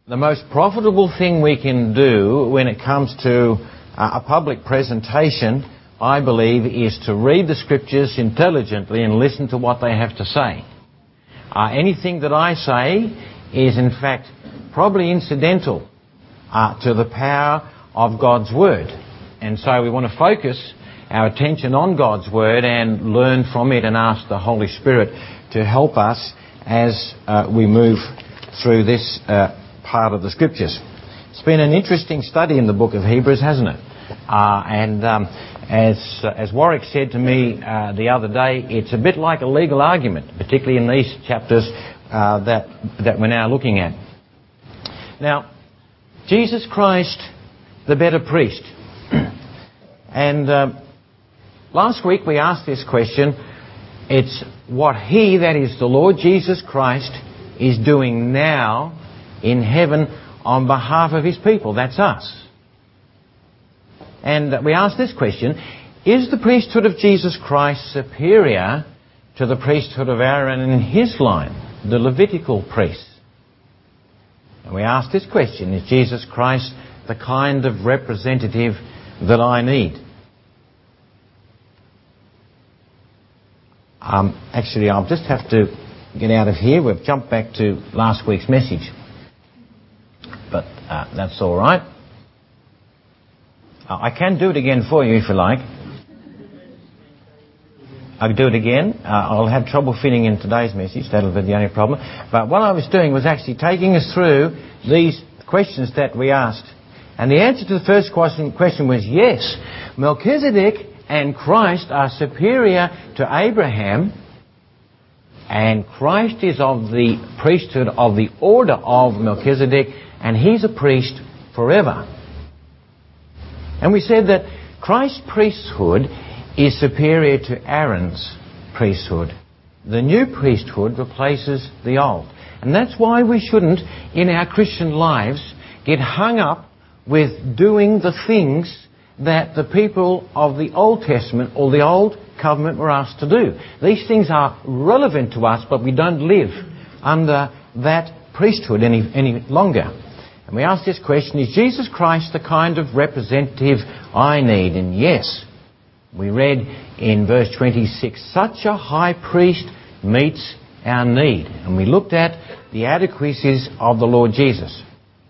The most profitable thing we can do when it comes to a public presentation, I believe, is to read the Scriptures intelligently and listen to what they have to say. Anything that I say is, in fact, probably incidental to the power of God's Word. And so we want to focus our attention on God's Word and learn from it and ask the Holy Spirit to help us as we move through this part of the Scriptures. It's been an interesting study in the book of Hebrews, hasn't it? As Warwick said to me the other day, it's a bit like a legal argument, particularly in these chapters that we're now looking at. Now, Jesus Christ, the better priest. And last week we asked this question. It's what He, that is the Lord Jesus Christ, is doing now in heaven on behalf of His people. That's us. And we asked this question: is the priesthood of Jesus Christ superior to the priesthood of Aaron and his line, the Levitical priests? And we asked this question: is Jesus Christ the kind of representative that I need? Actually, I'll just have to get out of here. We've jumped back to last week's message. But that's all right. I can do it again for you if you like. I can do it again. I'll have trouble fitting in today's message. That'll be the only problem. But what I was doing was actually taking us through these questions that we asked. And the answer to the first question was yes. Melchizedek and Christ are superior to Abraham, and Christ is of the priesthood of the order of Melchizedek, and he's a priest forever. And we said that Christ's priesthood is superior to Aaron's priesthood. The new priesthood replaces the old. And that's why we shouldn't, in our Christian lives, get hung up with doing the things that the people of the Old Testament or the Old Covenant were asked to do. These things are relevant to us, but we don't live under that priesthood any longer. And we asked this question: is Jesus Christ the kind of representative I need? And yes, we read in verse 26, such a high priest meets our need. And we looked at the adequacies of the Lord Jesus.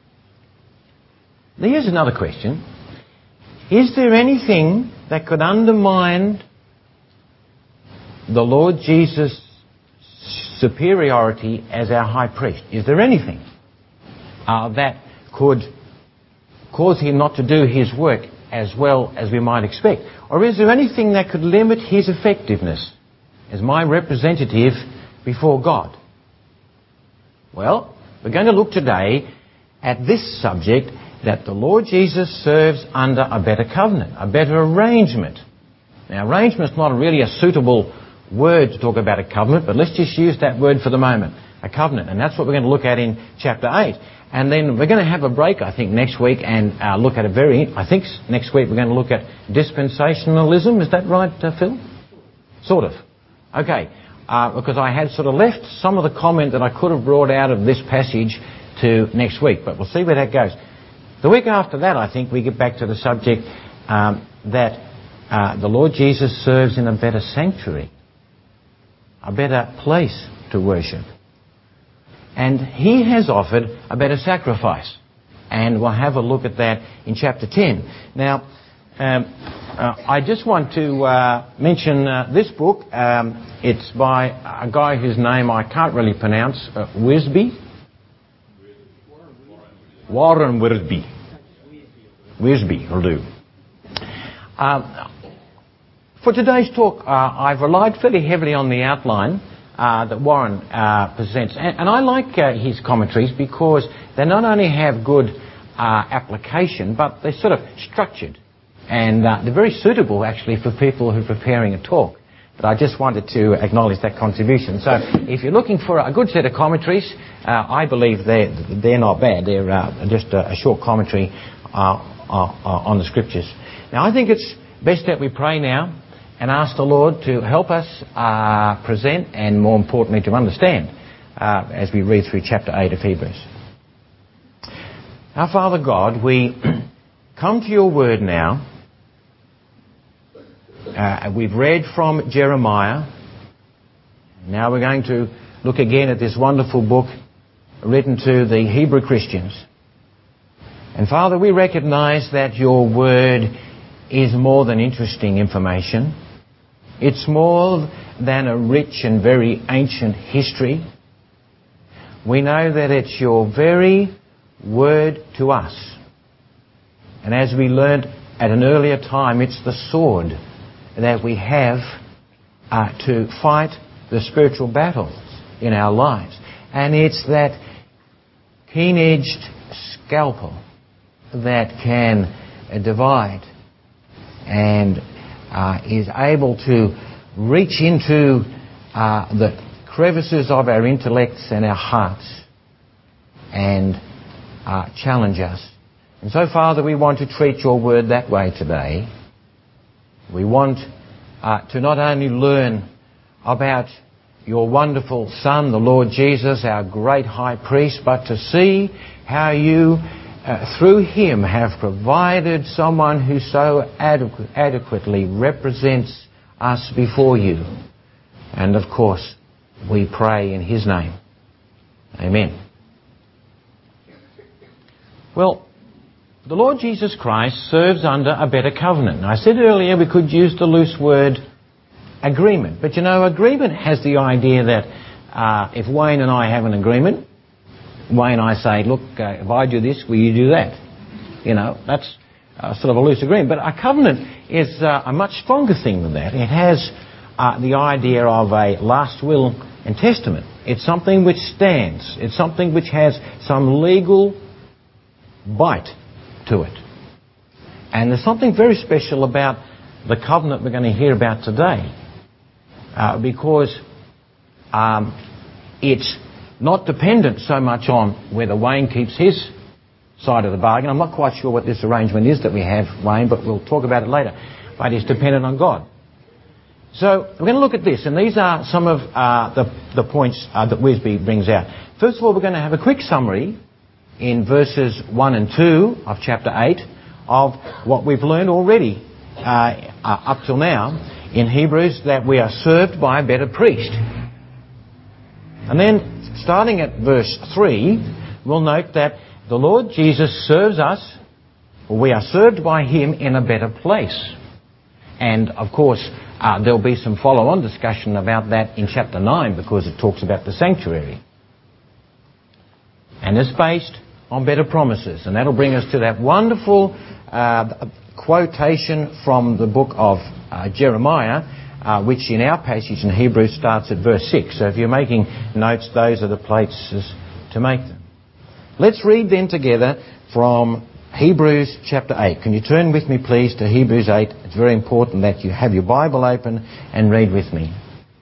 Now here's another question. Is there anything that could undermine the Lord Jesus' superiority as our high priest? Is there anything that could cause Him not to do His work as well as we might expect? Or is there anything that could limit His effectiveness as my representative before God? Well, we're going to look today at this subject, that the Lord Jesus serves under a better covenant, a better arrangement. Now, arrangement's not really a suitable word to talk about a covenant, but let's just use that word for the moment, a covenant. And that's what we're going to look at in chapter 8. And then we're going to have a break, I think, next week and look at next week we're going to look at dispensationalism. Is that right, Phil? Sort of. Okay. Because I had sort of left some of the comment that I could have brought out of this passage to next week, but we'll see where that goes. The week after that, I think, we get back to the subject that the Lord Jesus serves in a better sanctuary, a better place to worship. And He has offered a better sacrifice. And we'll have a look at that in chapter 10. Now, I just want to mention this book. It's by a guy whose name I can't really pronounce, Wisby. Warren Wisby. Wisby will do. For today's talk, I've relied fairly heavily on the outline that Warren presents. And I like his commentaries because they not only have good application, but they're sort of structured. And they're very suitable, actually, for people who are preparing a talk. But I just wanted to acknowledge that contribution. So if you're looking for a good set of commentaries, I believe they're not bad. They're just a short commentary on the Scriptures. Now, I think it's best that we pray now and ask the Lord to help us present and, more importantly, to understand as we read through chapter 8 of Hebrews. Our Father God, we come to your word now. We've read from Jeremiah. Now we're going to look again at this wonderful book written to the Hebrew Christians. And Father, we recognize that your word is more than interesting information. It's more than a rich and very ancient history. We know that it's your very word to us. And as we learned at an earlier time, it's the sword that we have to fight the spiritual battles in our lives. And it's that keen-edged scalpel that can divide and is able to reach into the crevices of our intellects and our hearts and challenge us. And so, Father, we want to treat your word that way today. We want to not only learn about your wonderful Son, the Lord Jesus, our great high priest, but to see how you, through him, have provided someone who so adequately represents us before you. And, of course, we pray in his name. Amen. Well, the Lord Jesus Christ serves under a better covenant. I said earlier we could use the loose word agreement. But you know, agreement has the idea that if Wayne and I have an agreement, Wayne and I say, look, if I do this, will you do that? You know, that's sort of a loose agreement. But a covenant is a much stronger thing than that. It has the idea of a last will and testament. It's something which stands. It's something which has some legal bite to it. And there's something very special about the covenant we're going to hear about today, because it's not dependent so much on whether Wayne keeps his side of the bargain. I'm not quite sure what this arrangement is that we have, Wayne, but we'll talk about it later. But it's dependent on God. So we're going to look at this, and these are some of the points that Wisby brings out. First of all, we're going to have a quick summary in verses 1 and 2 of chapter 8 of what we've learned already up till now in Hebrews, that we are served by a better priest. And then starting at verse 3, we'll note that the Lord Jesus serves us, or we are served by him in a better place. And of course there'll be some follow-on discussion about that in chapter 9, because it talks about the sanctuary. And it's based on better promises. And that'll bring us to that wonderful quotation from the book of Jeremiah, which in our passage in Hebrews starts at verse 6. So if you're making notes, those are the places to make them. Let's read then together from Hebrews chapter 8. Can you turn with me, please, to Hebrews 8? It's very important that you have your Bible open and read with me.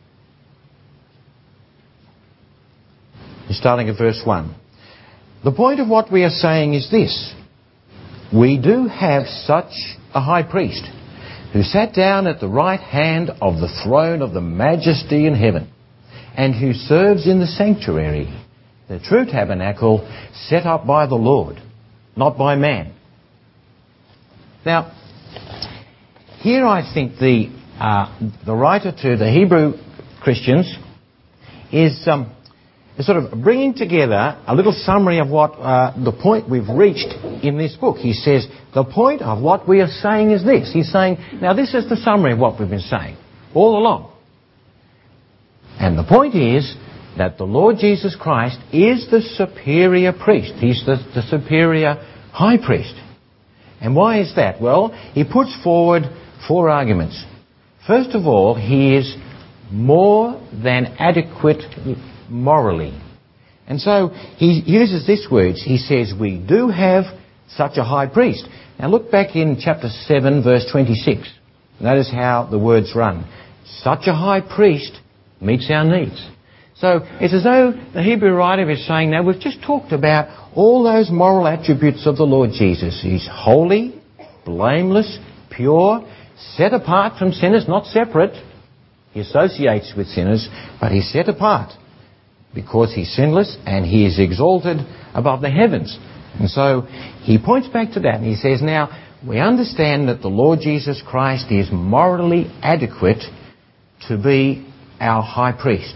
You're starting at verse 1. The point of what we are saying is this: we do have such a high priest who sat down at the right hand of the throne of the majesty in heaven, and who serves in the sanctuary, the true tabernacle set up by the Lord, not by man. Now, here I think the writer to the Hebrew Christians is sort of bringing together a little summary of what the point we've reached in this book. He says, the point of what we are saying is this. He's saying, now this is the summary of what we've been saying all along. And the point is that the Lord Jesus Christ is the superior priest. He's the superior high priest. And why is that? Well, he puts forward 4 arguments. First of all, he is more than adequate morally. And so he uses this word. He says, we do have such a high priest. Now look back in chapter 7, verse 26. Notice how the words run. Such a high priest meets our needs. So it's as though the Hebrew writer is saying, now we've just talked about all those moral attributes of the Lord Jesus. He's holy, blameless, pure, set apart from sinners, not separate. He associates with sinners, but he's set apart because he's sinless and he is exalted above the heavens. And so he points back to that and he says, now, we understand that the Lord Jesus Christ is morally adequate to be our high priest.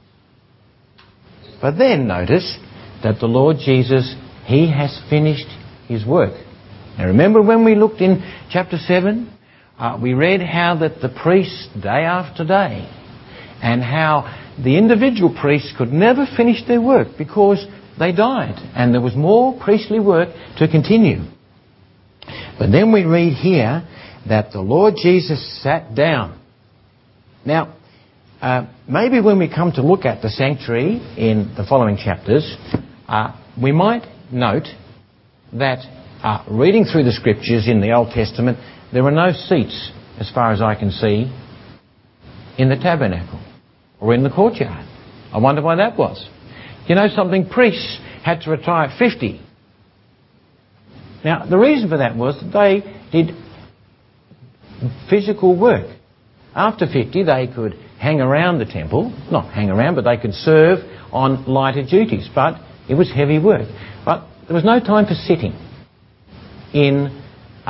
But then notice that the Lord Jesus, he has finished his work. Now remember when we looked in chapter 7, we read how that the priests, day after day, and how the individual priests could never finish their work because they died and there was more priestly work to continue. But then we read here that the Lord Jesus sat down. Now, maybe when we come to look at the sanctuary in the following chapters, we might note that reading through the scriptures in the Old Testament, there were no seats, as far as I can see, in the tabernacle or in the courtyard. I wonder why that was. You know something? Priests had to retire at 50. Now, the reason for that was that they did physical work. After 50, they could hang around the temple. Not hang around, but they could serve on lighter duties. But it was heavy work. But there was no time for sitting in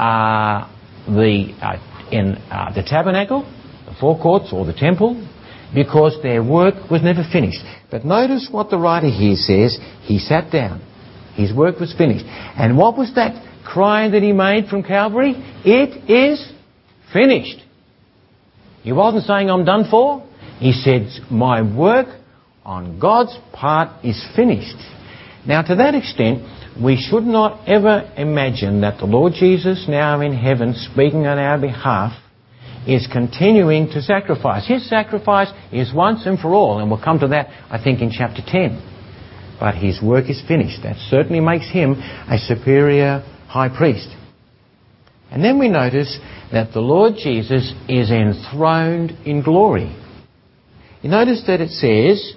the tabernacle, the forecourts or the temple, because their work was never finished. But notice what the writer here says. He sat down. His work was finished. And what was that cry that he made from Calvary? It is finished. He wasn't saying, I'm done for. He said, my work on God's part is finished. Now, to that extent, we should not ever imagine that the Lord Jesus, now in heaven, speaking on our behalf, is continuing to sacrifice. His sacrifice is once and for all, and we'll come to that, I think, in chapter 10. But his work is finished. That certainly makes him a superior high priest. And then we notice that the Lord Jesus is enthroned in glory. You notice that it says,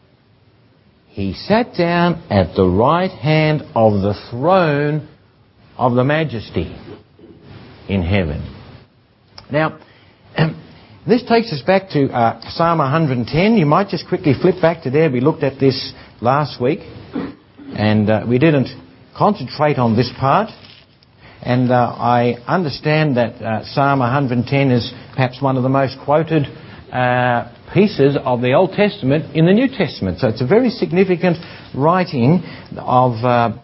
he sat down at the right hand of the throne of the majesty in heaven. Now, this takes us back to Psalm 110. You might just quickly flip back to there. We looked at this last week, and we didn't concentrate on this part. And I understand that Psalm 110 is perhaps one of the most quoted pieces of the Old Testament in the New Testament. So it's a very significant writing of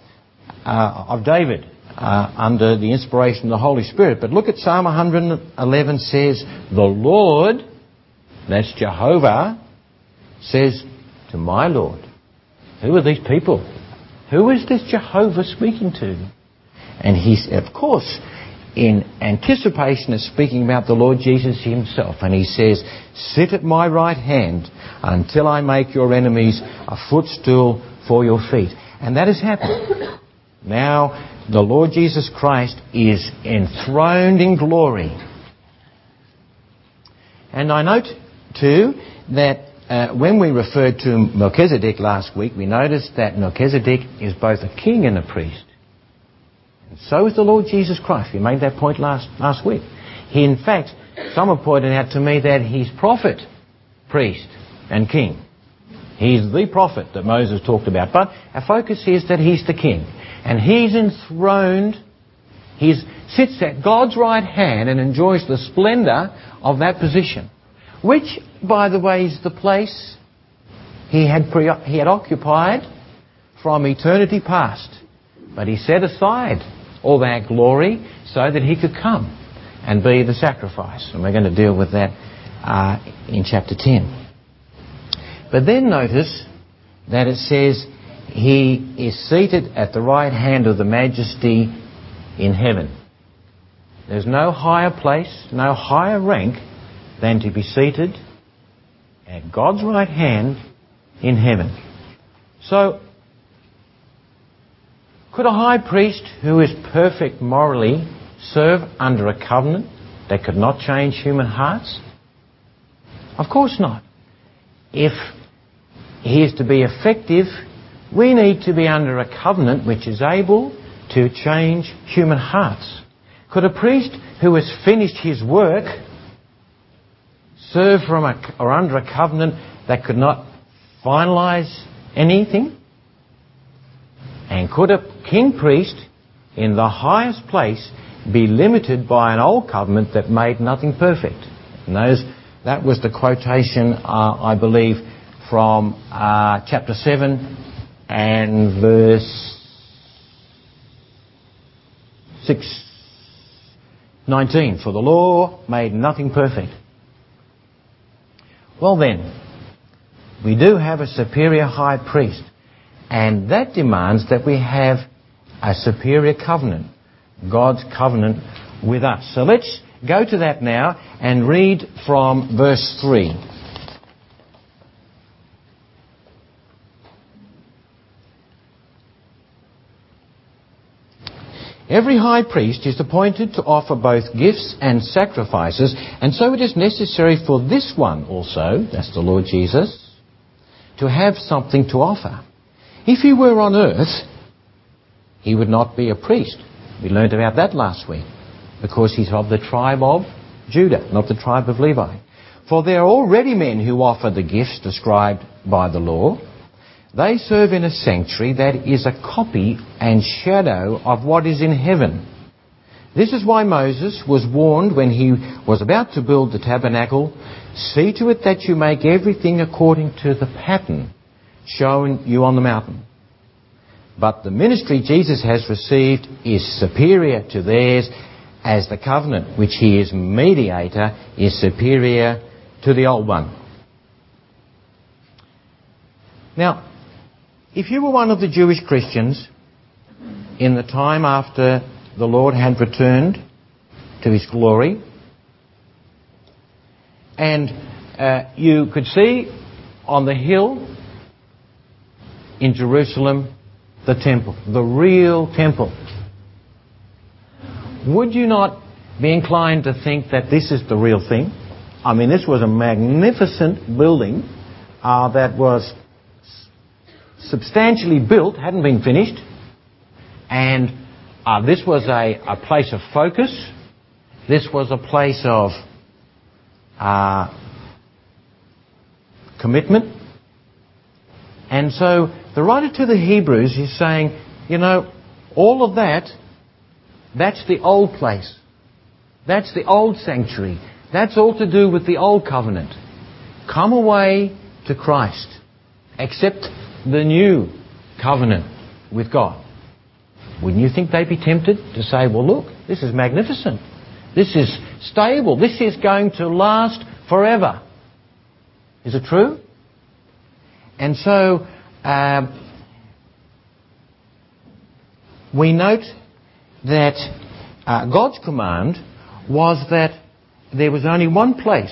David under the inspiration of the Holy Spirit. But look at Psalm 111 says, the Lord, that's Jehovah, says to my Lord. Who are these people? Who is this Jehovah speaking to? And he's, of course, in anticipation of speaking about the Lord Jesus himself. And he says, sit at my right hand until I make your enemies a footstool for your feet. And that has happened. Now, the Lord Jesus Christ is enthroned in glory. And I note, too, that when we referred to Melchizedek last week, we noticed that Melchizedek is both a king and a priest. And so is the Lord Jesus Christ. We made that point last week. He, in fact, someone pointed out to me that he's prophet, priest, and king. He's the prophet that Moses talked about. But our focus is that he's the king. And he's enthroned. He sits at God's right hand and enjoys the splendour of that position. Which, by the way, is the place he had occupied from eternity past. But he set aside all that glory so that he could come and be the sacrifice. And we're going to deal with that in chapter 10. But then notice that it says he is seated at the right hand of the majesty in heaven. There's no higher place, no higher rank than to be seated at God's right hand in heaven. So, could a high priest who is perfect morally serve under a covenant that could not change human hearts? Of course not. If he is to be effective, we need to be under a covenant which is able to change human hearts. Could a priest who has finished his work serve or under a covenant that could not finalise anything? And could a king priest in the highest place be limited by an old covenant that made nothing perfect? And that was the quotation, I believe, from chapter 7 and verse 19. For the law made nothing perfect. Well then, we do have a superior high priest, and that demands that we have a superior covenant, God's covenant with us. So let's go to that now and read from verse 3. Every high priest is appointed to offer both gifts and sacrifices, and so it is necessary for this one also, that's the Lord Jesus, to have something to offer. If he were on earth, he would not be a priest. We learned about that last week, because he's of the tribe of Judah, not the tribe of Levi. For there are already men who offer the gifts described by the law. They serve in a sanctuary that is a copy and shadow of what is in heaven. This is why Moses was warned when he was about to build the tabernacle, see to it that you make everything according to the pattern shown you on the mountain. But the ministry Jesus has received is superior to theirs, as the covenant which he is mediator is superior to the old one. Now, if you were one of the Jewish Christians in the time after the Lord had returned to his glory, and you could see on the hill in Jerusalem the temple, the real temple, would you not be inclined to think that this is the real thing? I mean, this was a magnificent building that was substantially built, hadn't been finished, and this was a place of focus. This was a place of commitment. And so the writer to the Hebrews is saying, all of that, that's the old place. That's the old sanctuary. That's all to do with the old covenant. Come away to Christ. Accept the new covenant with God. Wouldn't you think they'd be tempted to say, well, look, this is magnificent. This is stable. This is going to last forever. Is it true? And so we note that God's command was that there was only one place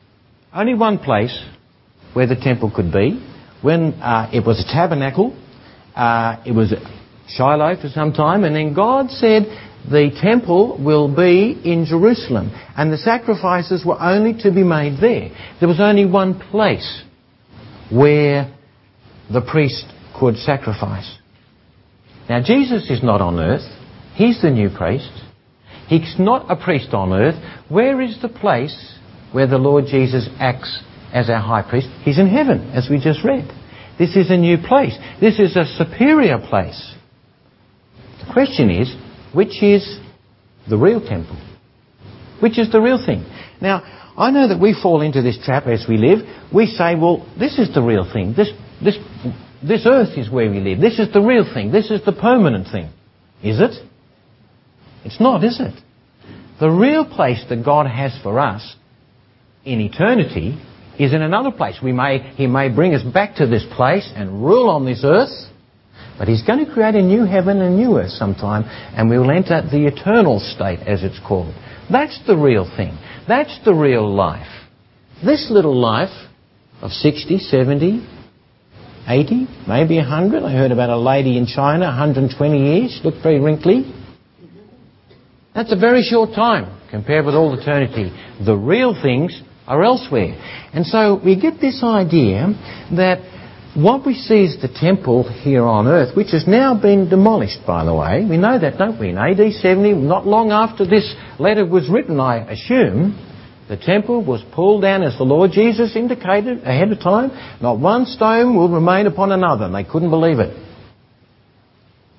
where the temple could be. When it was a tabernacle, it was Shiloh for some time, and then God said the temple will be in Jerusalem, and the sacrifices were only to be made there. There was only one place where the priest could sacrifice. Now, Jesus is not on earth. He's the new priest. He's not a priest on earth. Where is the place where the Lord Jesus acts as our high priest? He's in heaven, as we just read. This is a new place. This is a superior place. The question is, which is the real temple? Which is the real thing? Now, I know that we fall into this trap as we live. We say, well, this is the real thing. This earth is where we live. This is the real thing. This is the permanent thing. Is it? It's not, is it? The real place that God has for us in eternity is in another place. He may bring us back to this place and rule on this earth, but He's going to create a new heaven and a new earth sometime, and we will enter the eternal state, as it's called. That's the real thing. That's the real life. This little life of 60, 70, 80, maybe 100. I heard about a lady in China, 120 years, she looked very wrinkly. That's a very short time compared with all eternity. The real things are elsewhere. And so we get this idea that what we see is the temple here on earth, which has now been demolished, by the way. We know that, don't we? In AD 70, not long after this letter was written, I assume, the temple was pulled down as the Lord Jesus indicated ahead of time. Not one stone will remain upon another. And they couldn't believe it.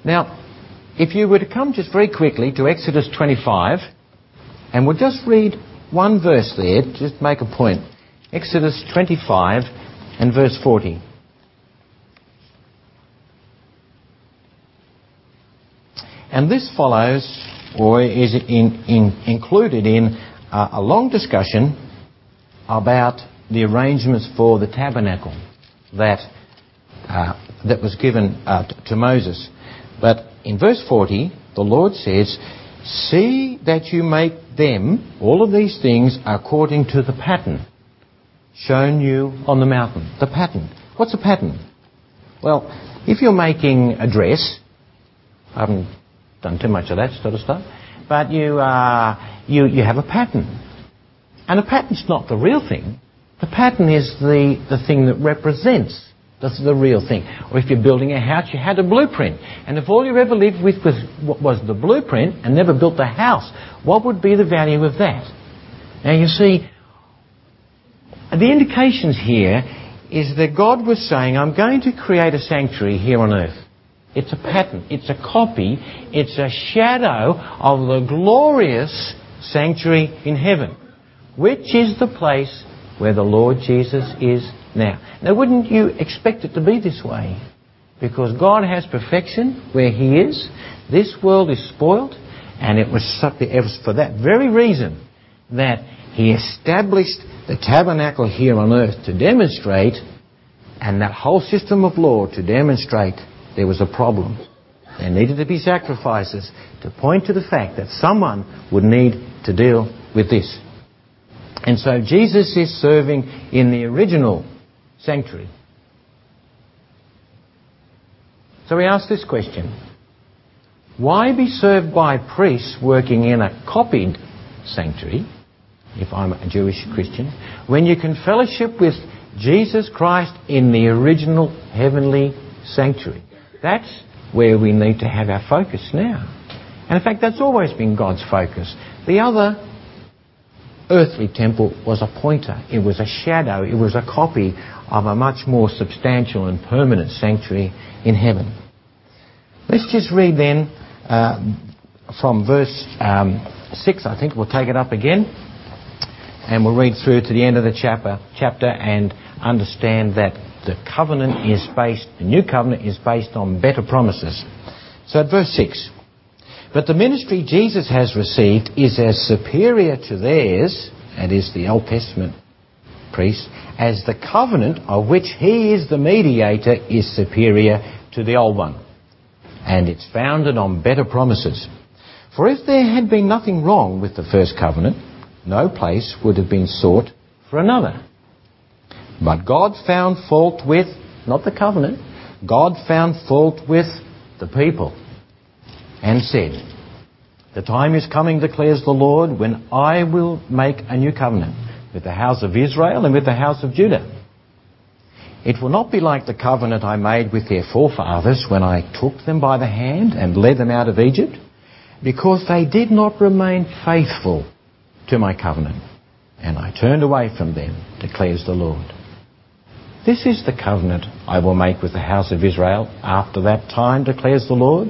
Now, if you were to come just very quickly to Exodus 25, and we'll just read one verse there, just make a point. Exodus 25 and verse 40. And this follows, or is included in a long discussion about the arrangements for the tabernacle that was given to Moses. But in verse 40, the Lord says, "See that you make them, all of these things, according to the pattern shown you on the mountain." The pattern. What's a pattern? Well, if you're making a dress, I haven't done too much of that sort of stuff, but you have a pattern. And a pattern's not the real thing. The pattern is the thing that represents the real thing. Or if you're building a house, you had a blueprint. And if all you ever lived with was the blueprint and never built the house, what would be the value of that? Now you see, the indications here is that God was saying, I'm going to create a sanctuary here on earth. It's a pattern. It's a copy. It's a shadow of the glorious sanctuary in heaven, which is the place where the Lord Jesus is now. Now, wouldn't you expect it to be this way? Because God has perfection where He is. This world is spoiled, and it was for that very reason that He established the tabernacle here on earth to demonstrate, and that whole system of law to demonstrate there was a problem. There needed to be sacrifices to point to the fact that someone would need to deal with this. And so Jesus is serving in the original sanctuary. So we ask this question: why be served by priests working in a copied sanctuary, if I'm a Jewish Christian, when you can fellowship with Jesus Christ in the original heavenly sanctuary? That's where we need to have our focus now. And in fact, that's always been God's focus. The other earthly temple was a pointer. It was a shadow. It was a copy of a much more substantial and permanent sanctuary in heaven. Let's just read then from verse 6, I think. We'll take it up again. And we'll read through to the end of the chapter and understand that the new covenant is based on better promises. So at verse 6, "But the ministry Jesus has received is as superior to theirs," that is the Old Testament priests, "as the covenant of which He is the mediator is superior to the old one. And it's founded on better promises. For if there had been nothing wrong with the first covenant, no place would have been sought for another. But God found fault with," not the covenant, "God found fault with the people and said, 'The time is coming, declares the Lord, when I will make a new covenant with the house of Israel and with the house of Judah. It will not be like the covenant I made with their forefathers when I took them by the hand and led them out of Egypt, because they did not remain faithful to my covenant, and I turned away from them, declares the Lord. This is the covenant I will make with the house of Israel after that time, declares the Lord.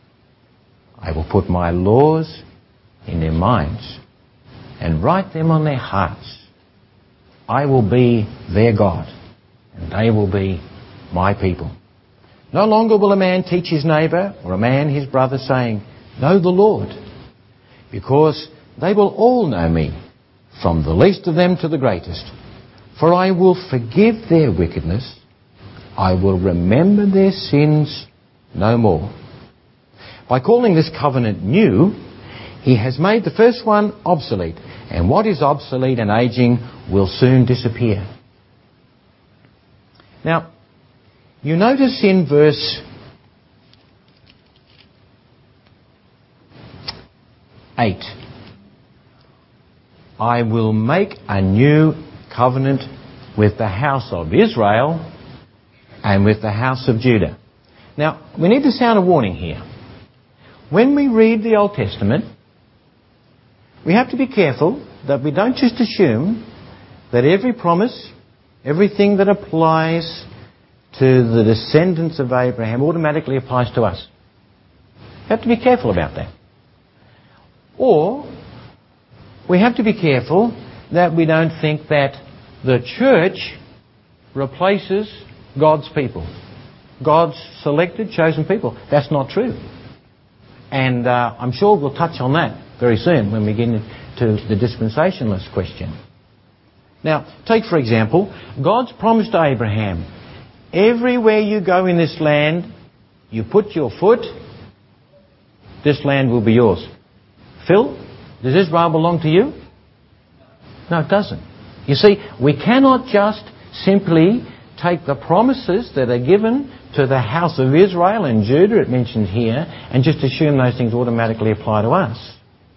I will put my laws in their minds and write them on their hearts. I will be their God, and they will be my people. No longer will a man teach his neighbour or a man his brother, saying, 'Know the Lord,' because they will all know me, from the least of them to the greatest. For I will forgive their wickedness. I will remember their sins no more. By calling this covenant new, He has made the first one obsolete, and what is obsolete and aging will soon disappear." Now, you notice in verse 8, "I will make a new covenant with the house of Israel and with the house of Judah." Now, we need to sound a warning here. When we read the Old Testament, we have to be careful that we don't just assume that every promise, everything that applies to the descendants of Abraham automatically applies to us. We have to be careful about that. Or we have to be careful that we don't think that the church replaces God's people, God's selected, chosen people. That's not true. And I'm sure we'll touch on that very soon when we get into the dispensationalist question. Now, take for example, God's promise to Abraham, everywhere you go in this land, you put your foot, this land will be yours. Phil, does Israel belong to you? No, it doesn't. You see, we cannot just simply take the promises that are given to the house of Israel and Judah, it mentioned here, and just assume those things automatically apply to us.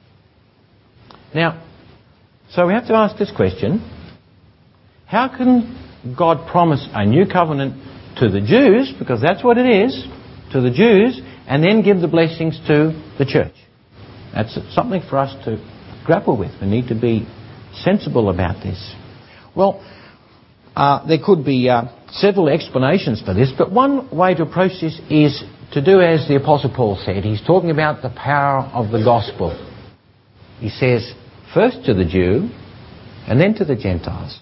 Now, so we have to ask this question: how can God promise a new covenant to the Jews, because that's what it is, to the Jews, and then give the blessings to the church? That's something for us to grapple with. We need to be sensible about this. Well, there could be several explanations for this, but one way to approach this is to do as the Apostle Paul said. He's talking about the power of the gospel. He says, first to the Jew, and then to the Gentiles.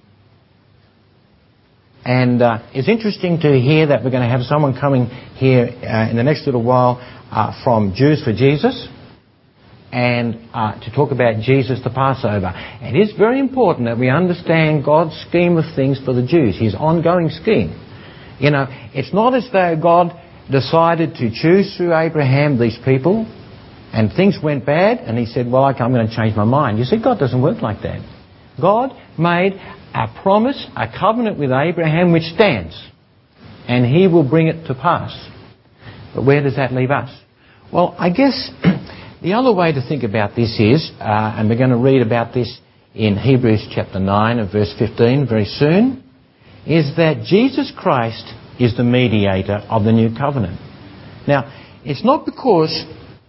And it's interesting to hear that we're going to have someone coming here in the next little while from Jews for Jesus, and to talk about Jesus the Passover. It is very important that we understand God's scheme of things for the Jews, His ongoing scheme. You know, it's not as though God decided to choose through Abraham these people, and things went bad, and He said, well, okay, I'm going to change my mind. You see, God doesn't work like that. God made a promise, a covenant with Abraham which stands, and He will bring it to pass. But where does that leave us? Well, I guess the other way to think about this is, and we're going to read about this in Hebrews chapter 9 and verse 15 very soon, is that Jesus Christ is the mediator of the new covenant. Now, it's not because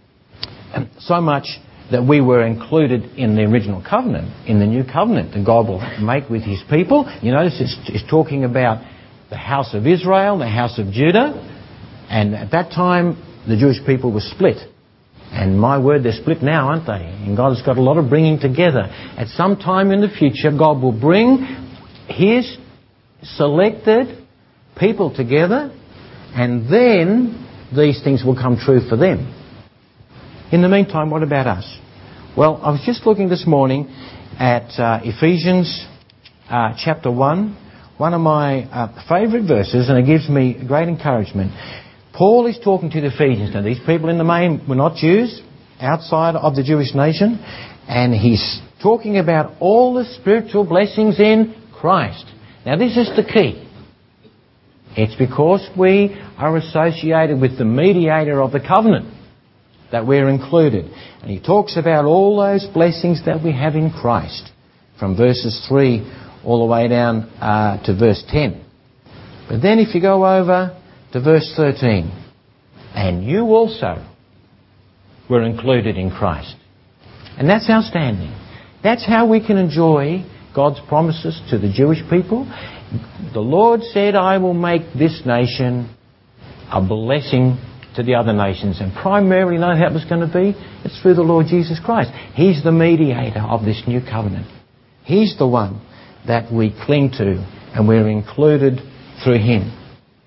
so much that we were included in the original covenant, in the new covenant that God will make with His people. You notice it's talking about the house of Israel, the house of Judah, and at that time the Jewish people were split. And my word, they're split now, aren't they? And God has got a lot of bringing together. At some time in the future, God will bring His selected people together, and then these things will come true for them. In the meantime, what about us? Well, I was just looking this morning at Ephesians chapter 1, one of my favourite verses, and it gives me great encouragement. Paul is talking to the Ephesians. Now, these people in the main were not Jews, outside of the Jewish nation, and he's talking about all the spiritual blessings in Christ. Now, this is the key. It's because we are associated with the mediator of the covenant that we're included. And he talks about all those blessings that we have in Christ, from verses 3 all the way down to verse 10. But then if you go over to verse 13, and you also were included in Christ. And that's outstanding. That's how we can enjoy God's promises to the Jewish people. The Lord said, I will make this nation a blessing to the other nations. And primarily, know how it was going to be? It's through the Lord Jesus Christ. He's the mediator of this new covenant. He's the one that we cling to, and we're included through Him.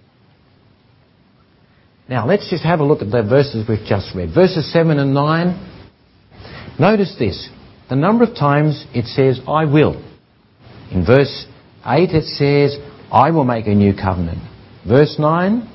Now, let's just have a look at the verses we've just read. Verses 7 and 9. Notice this. The number of times it says, I will. In verse 8 it says, I will make a new covenant. Verse 9,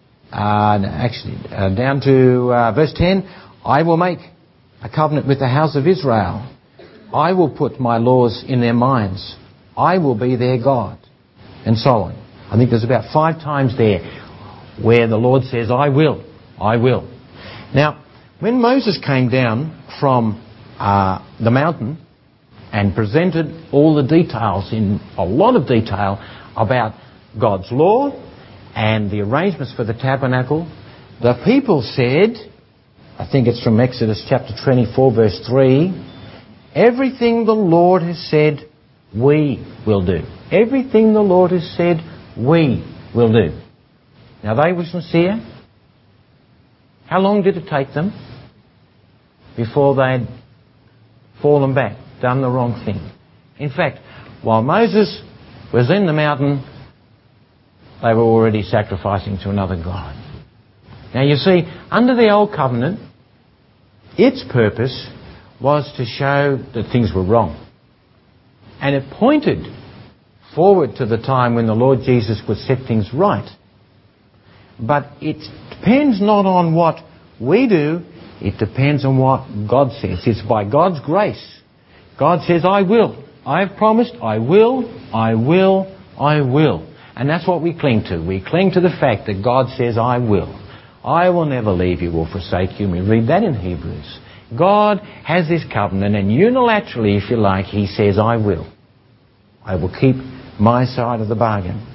down to verse 10, I will make a covenant with the house of Israel. I will put my laws in their minds. I will be their God. And so on. I think there's about 5 times there where the Lord says, I will, I will. Now, when Moses came down from the mountain and presented all the details, in a lot of detail, about God's law and the arrangements for the tabernacle, the people said, I think it's from Exodus chapter 24 verse 3, everything the Lord has said, we will do. Everything the Lord has said, we will do. Now, they were sincere. How long did it take them before they'd fallen back, done the wrong thing? In fact, while Moses was in the mountain, they were already sacrificing to another god. Now you see, under the Old Covenant, its purpose was to show that things were wrong. And it pointed forward to the time when the Lord Jesus would set things right. But it depends not on what we do, it depends on what God says. It's by God's grace. God says, I will. I have promised, I will, I will, I will. And that's what we cling to. We cling to the fact that God says, I will. I will never leave you or forsake you. We read that in Hebrews. God has this covenant, and unilaterally, if you like, He says, I will. I will keep my side of the bargain.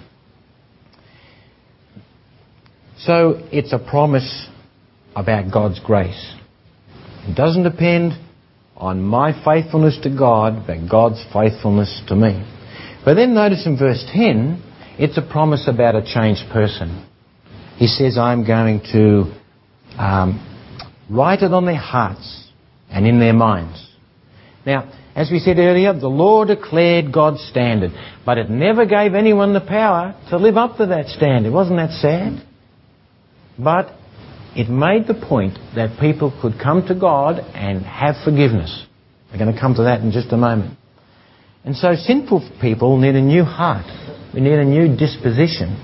So it's a promise about God's grace. It doesn't depend on my faithfulness to God, but God's faithfulness to me. But then notice in verse 10, it's a promise about a changed person. He says, I'm going to write it on their hearts and in their minds. Now, as we said earlier, the law declared God's standard, but it never gave anyone the power to live up to that standard. Wasn't that sad? But it made the point that people could come to God and have forgiveness. We're going to come to that in just a moment. And so sinful people need a new heart. We need a new disposition.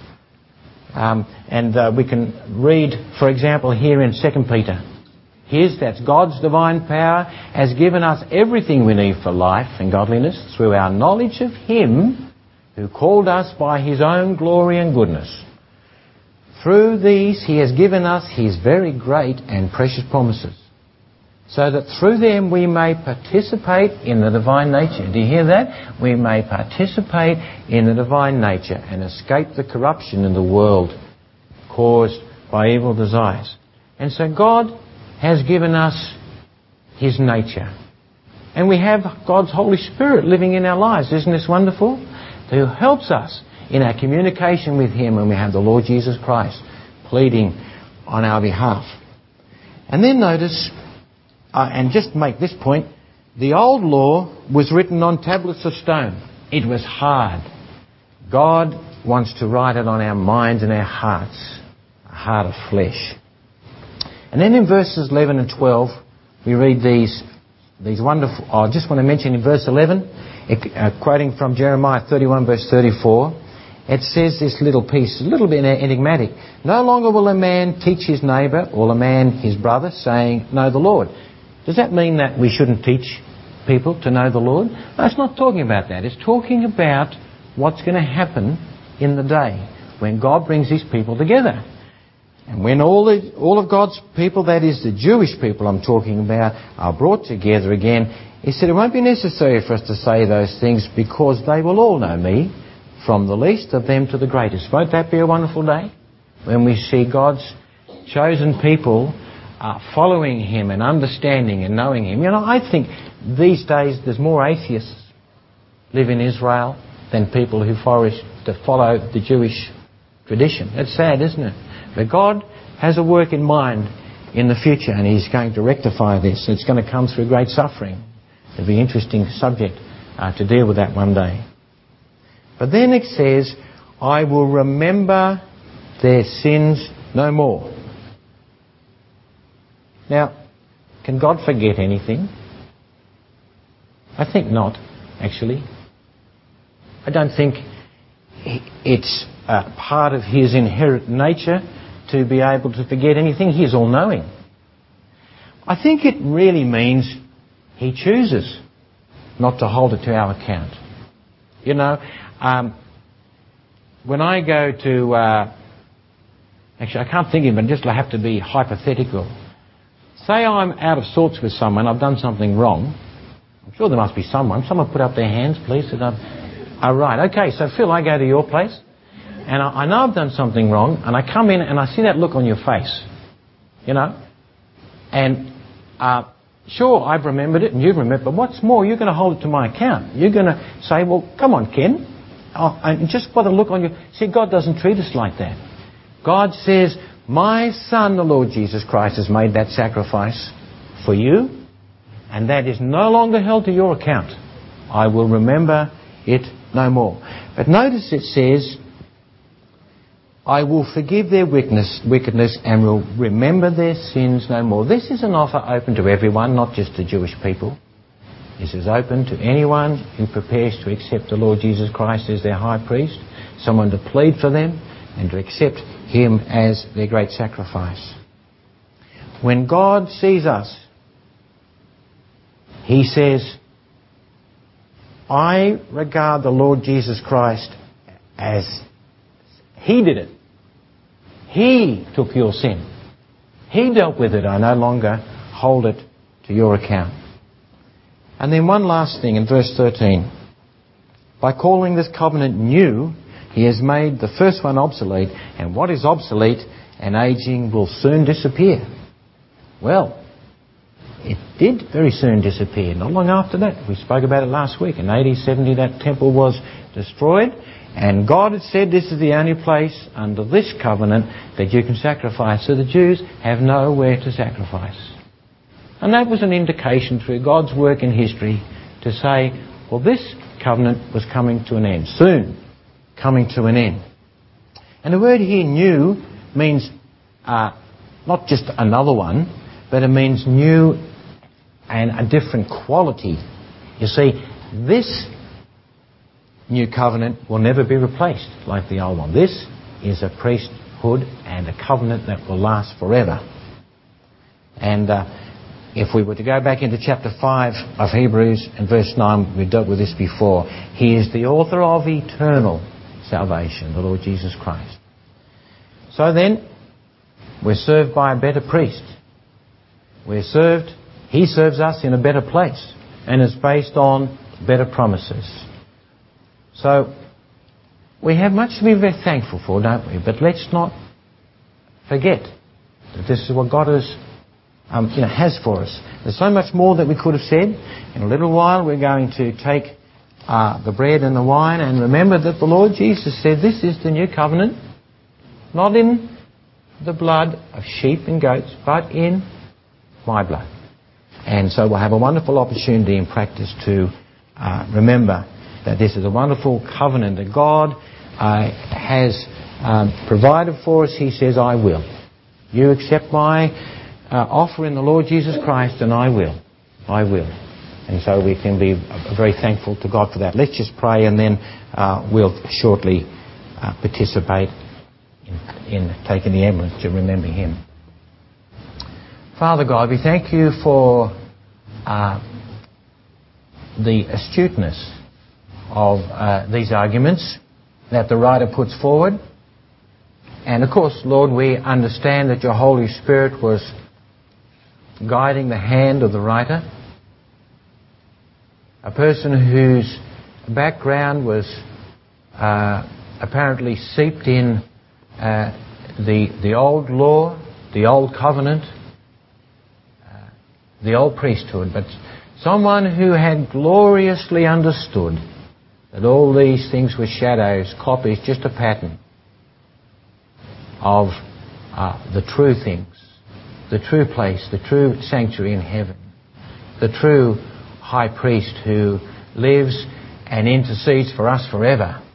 We can read, for example, here in 2 Peter. Here's that God's divine power has given us everything we need for life and godliness through our knowledge of Him who called us by His own glory and goodness. Through these He has given us His very great and precious promises, so that through them we may participate in the divine nature. Do you hear that? We may participate in the divine nature and escape the corruption in the world caused by evil desires. And so God has given us His nature. And we have God's Holy Spirit living in our lives. Isn't this wonderful? Who helps us in our communication with Him when we have the Lord Jesus Christ pleading on our behalf. And then notice, and just make this point, the old law was written on tablets of stone. It was hard. God wants to write it on our minds and our hearts, a heart of flesh. And then in verses 11 and 12, we read these wonderful... I just want to mention in verse 11, quoting from Jeremiah 31 verse 34, it says this little piece, a little bit enigmatic. No longer will a man teach his neighbour or a man his brother, saying, know the Lord. Does that mean that we shouldn't teach people to know the Lord? No, it's not talking about that. It's talking about what's going to happen in the day when God brings His people together. And when all of God's people, that is the Jewish people I'm talking about, are brought together again, He said it won't be necessary for us to say those things because they will all know me, from the least of them to the greatest. Won't that be a wonderful day? When we see God's chosen people following Him and understanding and knowing Him. You know, I think these days there's more atheists live in Israel than people who follow the Jewish tradition. It's sad, isn't it? But God has a work in mind in the future, and He's going to rectify this. It's going to come through great suffering. It'll be an interesting subject to deal with that one day. But then it says, I will remember their sins no more. Now, can God forget anything? I think not, actually. I don't think it's a part of His inherent nature to be able to forget anything. He is all-knowing. I think it really means He chooses not to hold it to our account. You know, when I go to... actually, I can't think of it, just I have to be hypothetical. Say I'm out of sorts with someone, I've done something wrong. I'm sure there must be someone. Someone put up their hands, please. Right, okay, so Phil, I go to your place, and I know I've done something wrong, and I come in and I see that look on your face, you know. And sure, I've remembered it and you've remembered, but what's more, you're going to hold it to my account. You're going to say, well, come on, Ken. And just by the look on you... See, God doesn't treat us like that. God says, My Son, the Lord Jesus Christ, has made that sacrifice for you, and that is no longer held to your account. I will remember it no more. But notice it says, I will forgive their wickedness and will remember their sins no more. This is an offer open to everyone, not just the Jewish people. This is open to anyone who prepares to accept the Lord Jesus Christ as their high priest, someone to plead for them and to accept Him as their great sacrifice. When God sees us, He says, I regard the Lord Jesus Christ as He did it. He took your sin. He dealt with it. I no longer hold it to your account. And then one last thing in verse 13. By calling this covenant new, He has made the first one obsolete, and what is obsolete and aging will soon disappear. Well, it did very soon disappear. Not long after that. We spoke about it last week. In AD 70 that temple was destroyed, and God had said this is the only place under this covenant that you can sacrifice. So the Jews have nowhere to sacrifice. And that was an indication through God's work in history to say, well, this covenant was coming to an end. Soon coming to an end. And the word here, new, means not just another one, but it means new and a different quality. You see, this new covenant will never be replaced like the old one. This is a priesthood and a covenant that will last forever. And if we were to go back into chapter 5 of Hebrews and verse 9, we've dealt with this before. He is the author of eternal salvation, the Lord Jesus Christ. So then, we're served by a better priest. He serves us in a better place, and it's based on better promises. So, we have much to be very thankful for, don't we? But let's not forget that this is what God has for us. There's so much more that we could have said. In a little while, we're going to take the bread and the wine, and remember that the Lord Jesus said, this is the new covenant, not in the blood of sheep and goats, but in my blood. And so we'll have a wonderful opportunity in practice to remember that this is a wonderful covenant that God has provided for us. He says, I will. You accept my offer in the Lord Jesus Christ, and I will. I will. And so we can be very thankful to God for that. Let's just pray, and then we'll shortly participate in taking the emblem to remember Him. Father God, we thank You for the astuteness of these arguments that the writer puts forward. And of course, Lord, we understand that Your Holy Spirit was guiding the hand of the writer, a person whose background was apparently seeped in the old law, the old covenant, the old priesthood, but someone who had gloriously understood that all these things were shadows, copies, just a pattern of the true things, the true place, the true sanctuary in heaven, the true high priest who lives and intercedes for us forever.